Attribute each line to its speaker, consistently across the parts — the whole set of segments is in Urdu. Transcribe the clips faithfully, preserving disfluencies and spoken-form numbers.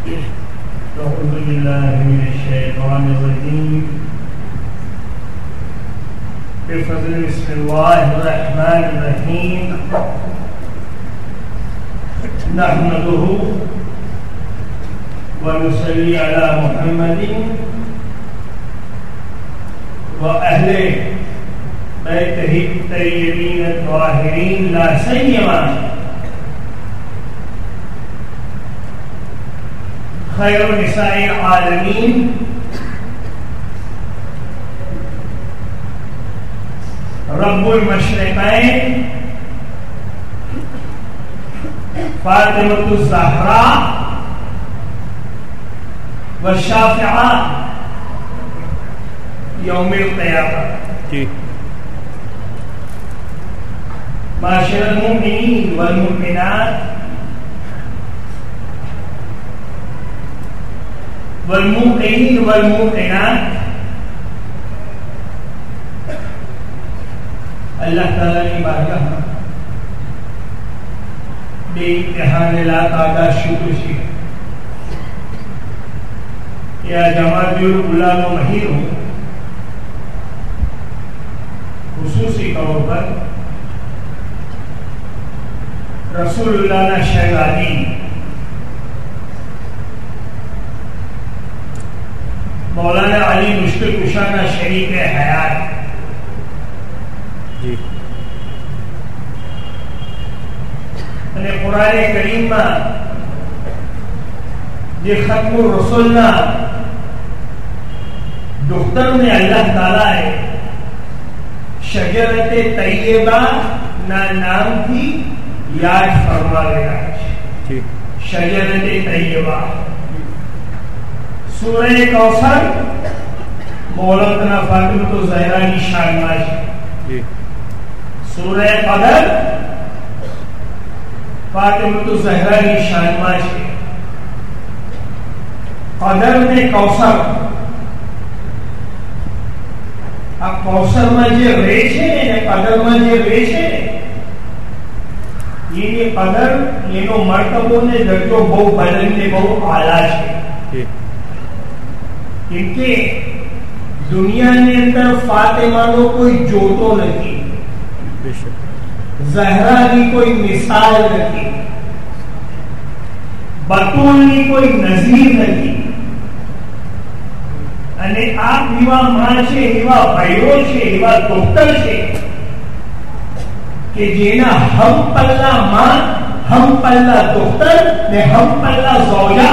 Speaker 1: أعوذ بالله من الشيطان الرجيم. بفضل بسم الله الرحمن الرحيم. نحمده ونصلي على محمد وأهل بيته الطيبين الطاهرين، لا سيما خير نساء العالمين رب المشرقين فاطمة الزهراء والشافعة يوم القيامة. معاشر المؤمنين والمؤمنات والموقنين والموقنات، اللہ تعالیٰ کی بارگاہ بے امتحان لا تعداد شکر سے یا جماعت العلماء و مہیر ہوں، خصوصی طور پر رسول اللہ شہزادی مولانا علی مشکل کشانہ شریف حیات
Speaker 2: جی
Speaker 1: અને قرآن کریم માં જે ختم الرسول ના دخترને اللہ تعالیٰ شجرت طیبہ ના નામથી યાદ ફરમાવ્યા છે. شجرت طیبہ. سورہ کوثر مولانا فاطمہ الزہرا کی شان میں ہے. سورہ قدر فاطمہ الزہرا کی شان میں ہے. قدر نے کوثر આ કોસર માં જે રહે છે ને કદર માં જે રહે છે એની કદર એનો મર્તબો ને દરજ્જો બહુ બલંદ ને બહુ આલા છે. કેમકે દુનિયાની અંદર ફાતિમાનો કોઈ જોતો નથી, ઝહરાની કોઈ મિસાલ નથી, બતુલની કોઈ નઝીર નથી. અને આ એવા માં છે, એવા ભાઈઓ છે, એવા ડોક્ટર છે કે જેના હમ પલ્લા માં, હમ પલ્લા ડોક્ટર ને હમ પલ્લા ઝૌજા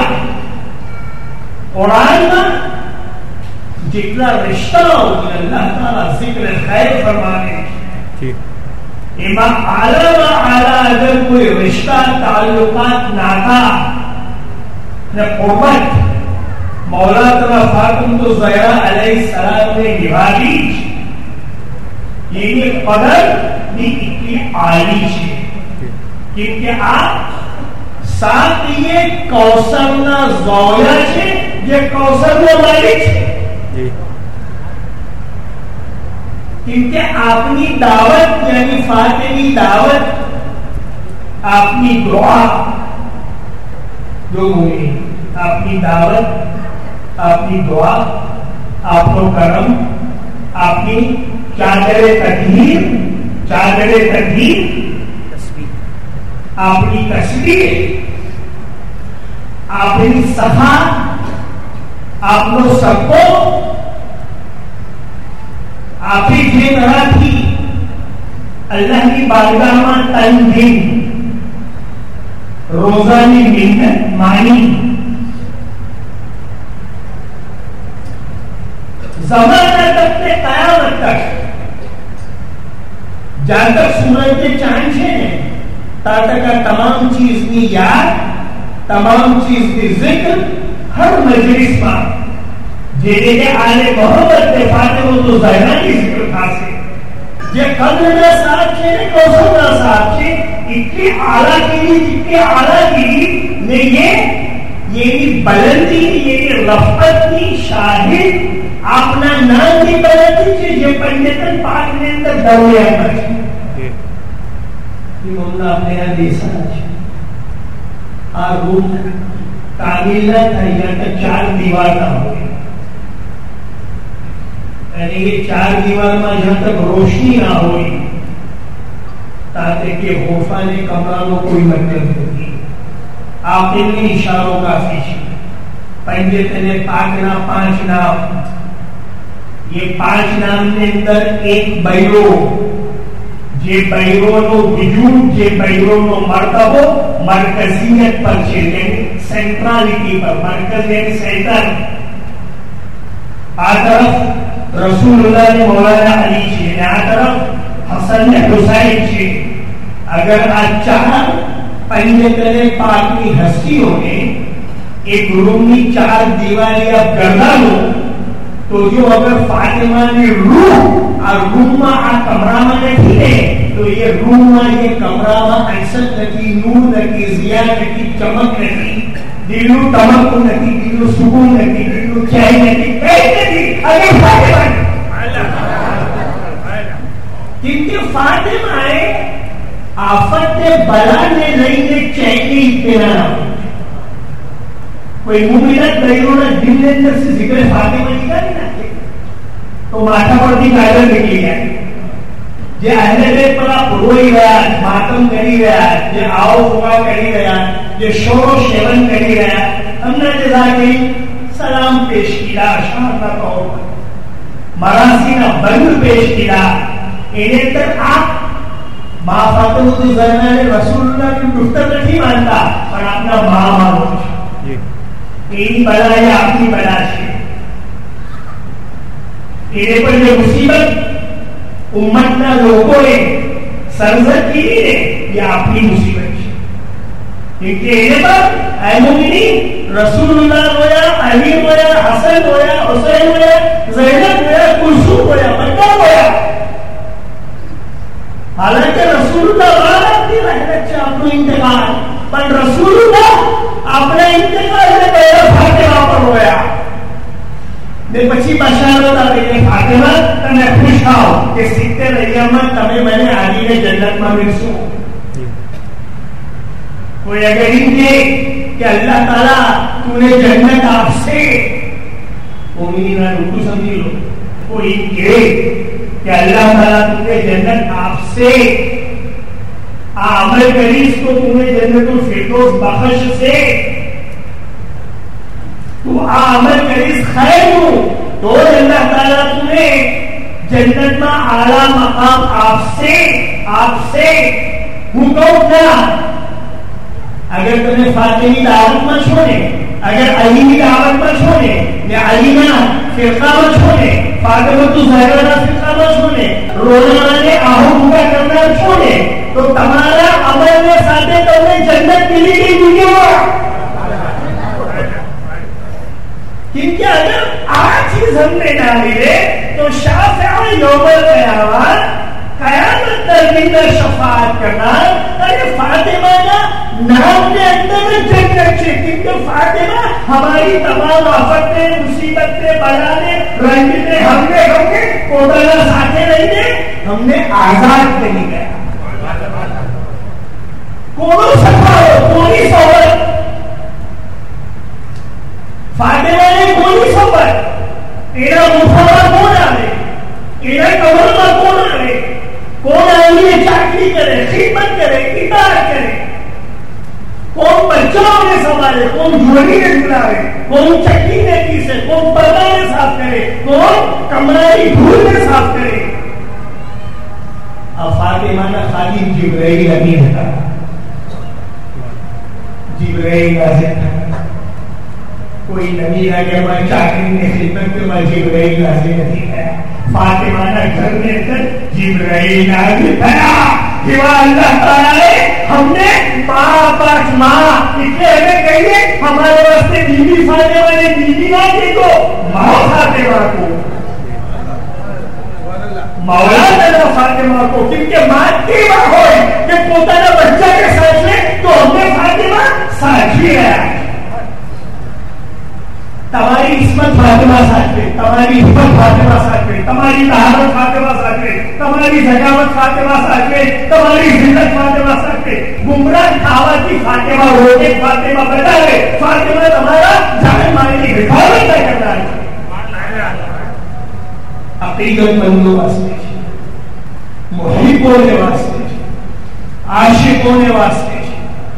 Speaker 1: કુરાનમાં જેટલા રિશ્તાઓ અલ્લાહ તાલા ઝિક્ર ખૈર ફરમાવે છે એમાં આલામાં આલા અગર કોઈ રિશ્તા તાલ્લુકાત નાતા ને કુરબત مولانا فاطمہ الزہرا علیہ السلام نے نبھائی. یہ قدر بھی اتنی عالی ہے کیونکہ آپ ساتھ یہ کوثر نہ زویا ہے، یہ کوثر نہ مالک ہے. کیونکہ اپنی دعوت یعنی فاطمی دعوت، اپنی دعا جو ہوئی، اپنی دعوت، اپنی دعا، آپ کو کرم، اپنی چادر تطہیر، چادر تطہیر، اپنی تصویر، اپنی صفا، آپ لوگ سب کو آپ ہی یہ طرح تھی اللہ کی بارگاہ میں تنظیم روزانی محنت مانی. زمانہ تک سے قیامت تک جہاں تک سورج کے چاند ہے تا تک تمام چیز کی یاد، تمام چیز کی ذکر ہر مجلس میں جیسے کہ آل محمد کے فاطمہ الزہرا کی ذکر تھا سے یہ قدر نہ ساتھ ہے کوثر نہ ساتھ ہے اتنی اعلیٰ کی جتنی اعلیٰ کی نے یہ یہ بلندی یہ رفعت کی شاہد اپنا نام کی بلندی سے یہ پنڈتن پاک نے اندر دولیا پر یہ مولا اپنے یہاں دیسا ہے آگون کامل نہ تھا یا تو چار دیوار نہ ہو، یعنی کہ چار دیوار میں جہاں تک روشنی نہ ہوئی تاکہ کہ غرفہ نے کمرہ کو کوئی مطلب ہوگی آخری اشاروں کا فیشی پنجے تنے پاکنا پانچ نام، یہ پانچ نام کے اندر ایک بیرو جے بیرو نو وجود جے بیرو نو مرتبہ مرکزیت پر چھے یعنی سینٹرالٹی پر، مرکز یعنی سینٹر آ طرف رسول اللہ نے مولانا علی چھے آ طرف حسن حسین چھے، اگر آج چاہا پنجے تنے پاکی ہستی ہونے ایک روم کی چار دیواری اب گردان ہو تو جو اگر فاطمہ نے روح اور روم میں آ کمرہ میں نکلے تو یہ روم میں یہ کمرہ میں ایسن نکی، نور نکی، ضیاء نکی، چمک نکی، دلو تمک نکی، دلو سکون نکی، دلو چاہی نکی، کئی نکی اگر فاطمہ نے کیونکہ فاطمہ آفت بلا نے نہیں نے چاہیے اتنا ہو کوئی مومنت بیرون دل نے اندر سے ذکر فاطمہ لکھا نہیں نہ تو ماتھا پر دی قائدہ نکلی ہے جے اہل بیت پر آپ روئی رہا ماتم کری رہا جے آؤ فقا کری رہا جے شور و شیون کری رہا ہم نے جزا کی سلام پیش کیا شاہدہ طور پر مراسینہ بند پیش کیا انہیں تک آپ ماں فاطمہ تو زرنا نے رسول اللہ کی گفتر نہیں مانتا اور اپنا ماں مانو تیری بلا یا اپنی بلا سے تیرے پر جو مصیبت امت نہ لوگوں نے سرزد کی نہیں ہے یا اپنی مصیبت سے کیونکہ انہیں پر اے مومنین رسول اللہ ہویا، علی ہویا، حسن ہویا، حسین ہویا، زینب ہویا، کلثوم ہویا، مکہ ہویا، حالانکہ رسول اللہ والا کی رحمت سے اپنا انتقال پر رسول اللہ اپنا انتقال سے پہلے فاطمہ پر ہویا میں بچی بشار ہوتا کہ فاطمہ تمہیں خوش آؤ کہ سکتے ریامت تمہیں میں نے علی نے جنت میں مرسو کوئی اگر ان کے کہ اللہ تعالیٰ تو نے جنت آپ سے مومنین رکو سمجھی لو کوئی ان کے کہ اللہ تعالیٰ تو نے جنت آپ سے عمل کریس کو تمہیں جنت الفردوس بخش سے تو عمل کریس خیر ہو تو اللہ تعالیٰ تمہیں جنت میں اعلیٰ مقام آپ سے آپ سے حکم کیا اگر تمہیں فاطمی دعوت میں چھوڑے اگر علی کی دعوت میں چھوڑے یا علی نہ فرقہ میں چھوڑے فاطمہ تو زہرا فرقہ میں چھوڑے روزانہ نے آہو بھوکا کرنا چھوڑے تو تمہارا عمل میں ساتھے تمہیں جنت ملی گئی دنیا کیونکہ اگر آج چیز ہم نے نہ ملے تو شافع یوم القیامت قیامت تک میں شفاعت کرنا تاکہ فاطمہ کا نام کے اندر جنت سے کیونکہ فاطمہ ہماری تمام آفتیں مصیبتیں بلانے رنجنے ہم نے ہم نے کوٹنا ساتھے نہیں دے ہم نے آزاد نہیں گیا کونوں سفا ہو کونی صحبت فاطمہ نے کونی صحبت تیرا مفہوم کون آئے تیرا کمر میں کون آئے کون آئیے چاکری کرے خدمت کرے اطاعت کرے کون بچوں نے سنبھالے کون جھولی نے دلائے کون چکی نے کیسے کون پردہ نے صاف کرے کون کمرائی دھول نے صاف کرے اب فاطمہ نے خالی جبرائیل امین تھا جبرائیل نازل تھا کوئی نبی اگر میں چاکری نے خدمت کے میں جبرائیل نازل نہیں ہے فاطمہ نے گھر میں کر جبرائیل نازل تھا کہ وہ اللہ تعالیٰ نے ہم نے ماں پاس ماں اس لیے ہمیں کہیے ہمارے واسطے بیوی فاطمہ نے بیوی نہ دی کو ماں فاطمہ کو مولا نے فاطمہ کو کیونکہ ماں کی ماں ہوئی کہ پوتا نے بچہ کے ساتھ میں تو ہم نے فاطمہ ساتھی ہے تمہاری તમારી ઇસ્મત ફાતિમા સાથે, તમારી હિફત ફાતિમા સાથે, તમારી તહારત ફાતિમા સાથે, તમારી સજાવટ ફાતિમા સાથે, તમારી જિંદત ફાતિમા સાથે. ગુમરાહ ખાવાથી ફાતિમા રોકે, ફાતિમા બતાવે, ફાતિમા તમારા જાન માલની હિફાજત કરનાર છે. અકીદતમંદો વાસ્તે છે, મુહિબ્બોને વાસ્તે છે, આશિકોને વાસ્તે છે.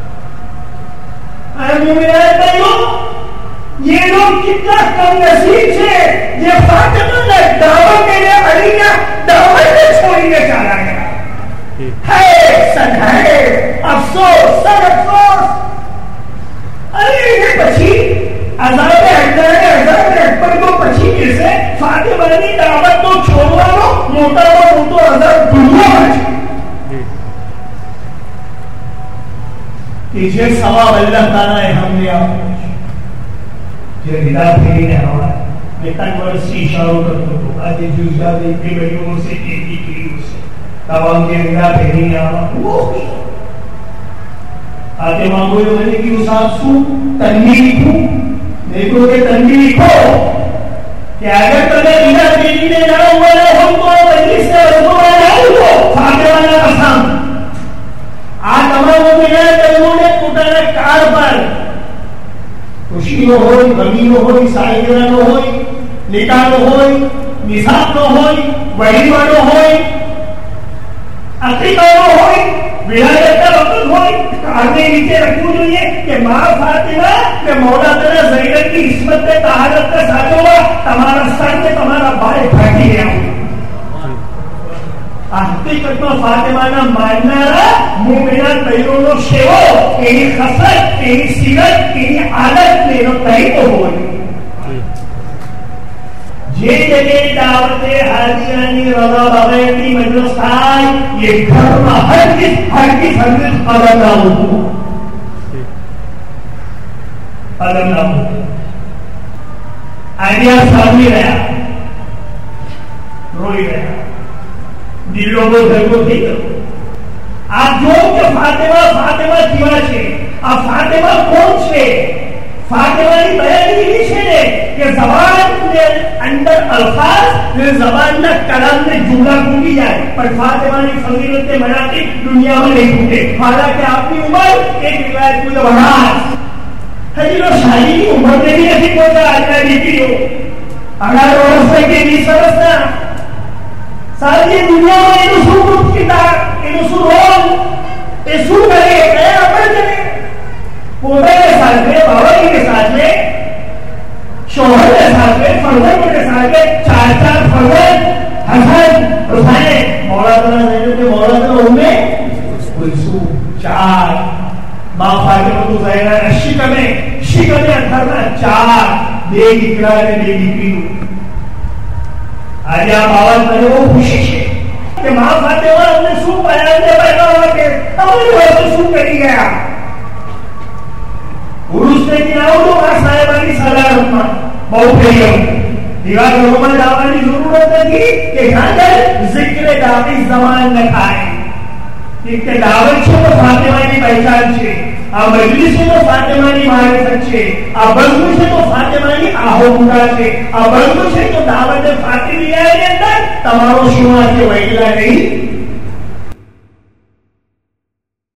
Speaker 1: અને મુમિનાત ભાઈઓ, ये लोग कितना कम नसीब છે જે ફાતિમાના દાવત ને અલીના દાવતને છોડીને ચાલા ગયા. હે સન હે અફસોસ, સન અફસોસ. અરે એ પછી અઝાબે અકબર અઝાબે અકબર તો પછી કેસે ફાતિમાની દાવત તો છોડવાનો મોટામાં મોટો અઝાબ દુનિયામાં છે કે જે સવાબ અલ્લાહ તાલાએ હમને આપ્યો છે. જે વિદા ફેરીને આવવા મેં ત્રણ વર્ષથી ઇશારો કરતો હતો. આજે જુદા એક બે બહેનો છે, એક દીકરીઓ છે, તમામ જે વિદા ફેરીને આવવા આજે માંગો મને કીધું સાહેબ શું તંગી લીખું? મેં કહ્યું કે તંગી લીખો કે અગર તમે વિદા ફેરીને ના હોવાના હો તો મજલિસને રસોમાં ના ઉઠો. ફાતિમાના કસમ, આ તમામ વિના તંગોને પોતાના કાર પર ખુશીનો હોય, ગમીનો હોય, સાલગીરાનો હોય, નિકાહનો હોય, નિસાબનો હોય, વહીવાનો હોય, અકીકાનો હોય, વિલાયતના વખત હોય, કારને નીચે રખવું જોઈએ કે મા ફાતિમા ને મૌલા તઆલા ઝૈનબની ઇસ્મત ને તહારત ને સાચવવા તમારા સર ને તમારા ભાઈ ભાગી ગયા. આ હકીકતમાં ફાતિમાના માનનારા મુમિનાત બહેનોનો સેવો, એની ખસરત, એની સીરત, એની આદત, એનો તરીકો હોય. જે જગ્યાએ દાવતે હાદિયાની રવા બગૈરની મજલિસ થાય એ ઘરમાં હરગિઝ હરગિઝ હરગિઝ અલગ ના હોતું, અલગ ના હોતું. આઈડિયા સાંભળી રહ્યા, રોઈ રહ્યા, દિલો બહુ ધરકો થઈ ગયો. આપ જો કે ફાતિમા ફાતિમા કેવા છે, આ ફાતિમા કોણ છે? ફાતિમાની બયાની એવી છે ને કે જબાન ને અંદર અલ્ફાઝ ને જબાનના કલામને જુમલા ફૂટી જાય, પણ ફાતિમાની ફઝીલત ને મનાતી દુનિયામાં નહીં ફૂટે. હાલાંકि આપની ઉંમર એક રિવાયત મુજબ અઢાર, હજી તો શાદીની ઉંમર ને બી નથી પહોંચા. આજના દીકરીઓ અઢાર વર્ષ કે વીસ વર્ષના સારી દુનિયામાં એનું શું રૂપ કિરદાર, એનું શું રોલ, એ શું કરે, કયા અમલ કરે, પોતે के साथ में, बाबा के साथ में, शोहर के साथ में, फर्जंद के साथ में, चार चार फर्जंद हसन हुसैन मौला तआला ज़ैनब के मौला तआला उम्मे कुलसूम चार, मां फातिमा तो ज़ैनब शिक में शिक में अठारह चार બે દીકરા અને બે દીકરીઓ. આજે આ બાબત મને બહુ ખુશી છે કે મા ફાતિમા અમને શું બયાન બતાવવા માટે અમારી વસ્તુ શું કરી ગયા. પુરુષને આવો તો આ સાહેબાની સલામતમાં બહુ થઈ ગયું. દીવા ઘરોમાં લાવવાની જરૂરત નથી કે ગાંધર જિક્ર દાવી જમાન ન થાય. કે દાવત છે તો ફાતિમાની પહેચાન છે, આ મજલિસ છે તો ફાતિમાની મારિફત છે, આ બંધ છે તો ફાતિમાની આહોમુરા છે, આ બંધ છે તો દાવત ફાતિમિયાની અંદર તમારો શું આજે વૈગલા નહીં